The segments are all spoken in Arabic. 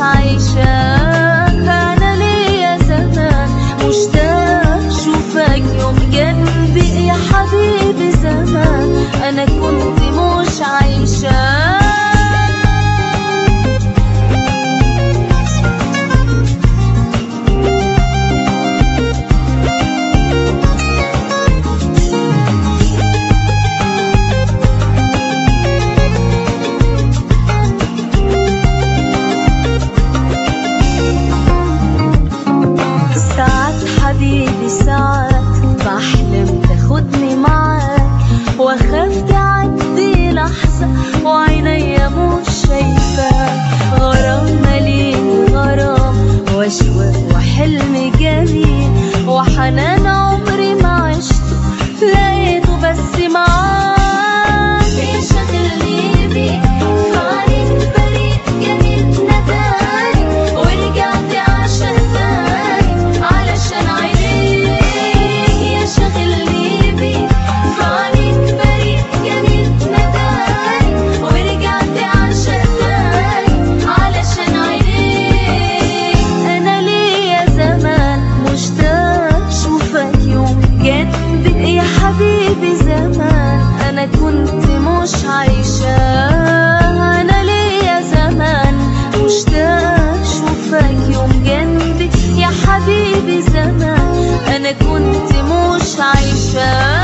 عايشة. أنا ليا زمان مشتاق أشوفك يوم جنبي يا حبيبي زمان أنا كنت مش عايشة. حبيبي ساعات بحلم تاخدني معاك واخاف تعدي لحظة وعينيا مش شايفاك. غرام مليني غرام واشواق وحلم جميل وحنان عمري ما عشته لقيته بس معاك. شاغلني بيك في عينيك بريء جميل نداني ورجعت عشان تاني علشان حبيبي زمان أنا كنت مش عايشة. أنا ليا زمان مشتاق أشوفك يوم جنبي يا حبيبي زمان أنا كنت مش عايشة.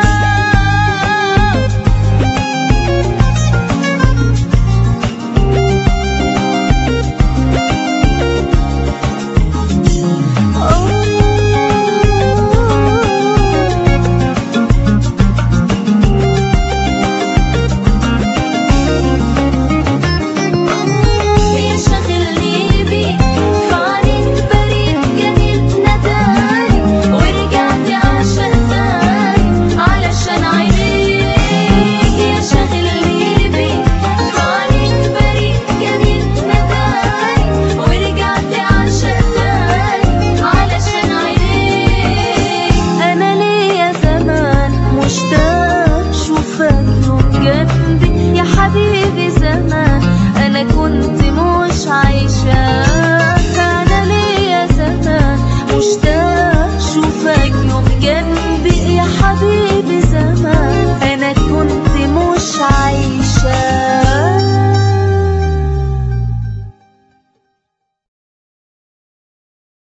حبيبي زمان أنا كنت مش عايشة. أنا ليا زمان مشتاق